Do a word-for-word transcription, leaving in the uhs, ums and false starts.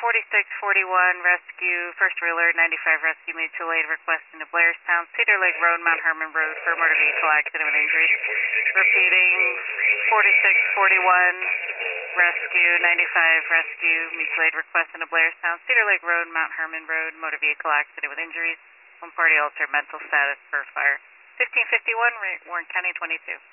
forty-six forty-one, rescue, first alert, ninety-five rescue, mutual aid requesting to Blairstown, Cedar Lake Road, Mount Hermon Road for motor vehicle accident with injuries. Repeating, forty-six forty-one, rescue, ninety-five rescue, mutual aid requesting to Blairstown, Cedar Lake Road, Mount Hermon Road, motor vehicle accident with injuries. One party altered mental status per fire. fifteen fifty-one, Warren County twenty-two.